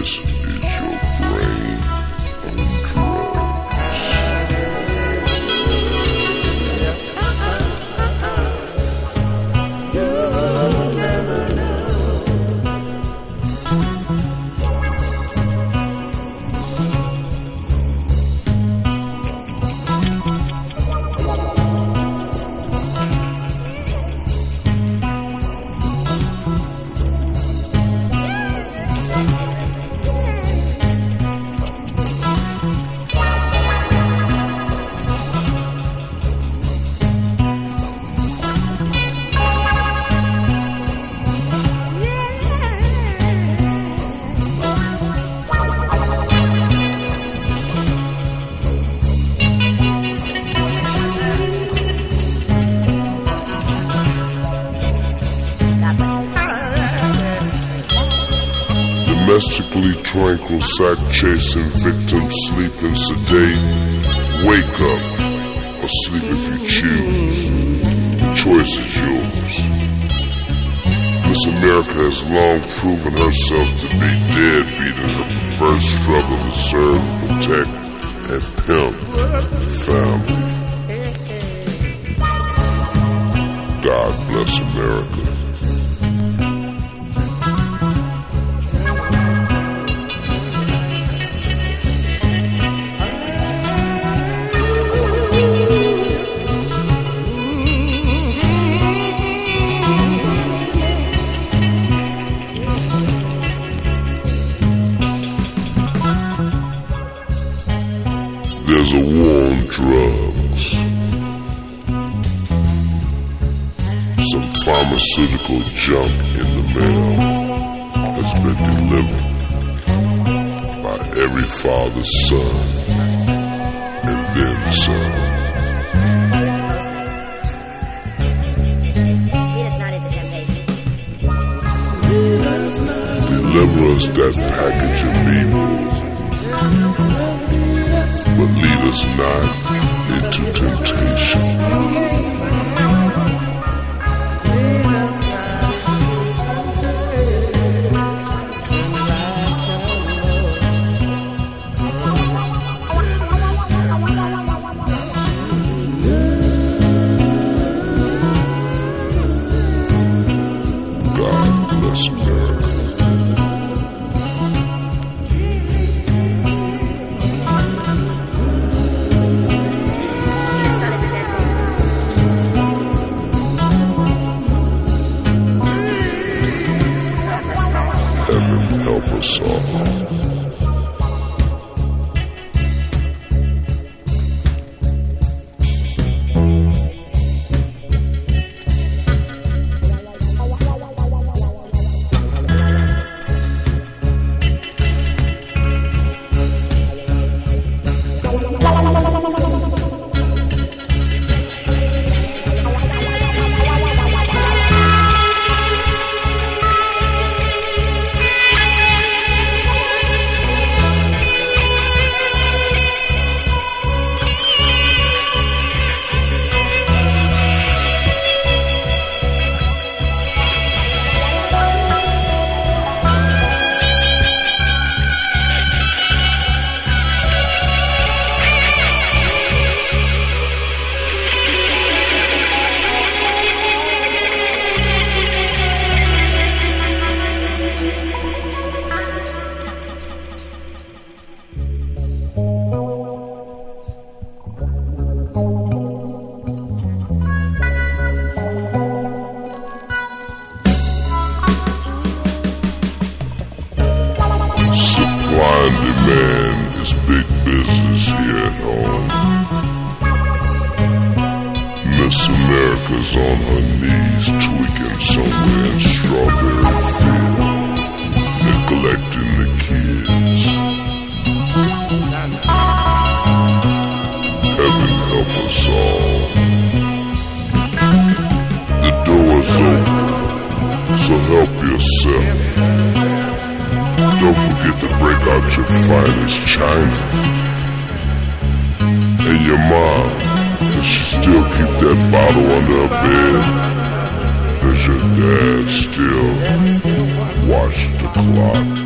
This is your brain on drugs. You'll never know. Domestically tranquil, sack-chasing, victims sleeping, sedate. Wake up, or sleep if you choose. The choice is yours. Miss America has long proven herself to be deadbeat in her preferred struggle to serve, protect, and pimp the family. God bless America. There's a war on drugs. Some pharmaceutical junk in the mail has been delivered by every father's son and then some. Lead us not into temptation. Deliver us that package of evil, but lead us not into temptation. God bless America. Heaven help us all. Supply and demand is big business here at home. Miss America's on her knees tweaking somewhere in Strawberry Field, neglecting the kids. Heaven help us all. The door's open, so help yourself. Don't forget to break out your finest china. And your mom, does she still keep that bottle under her bed? Does your dad still watch the clock?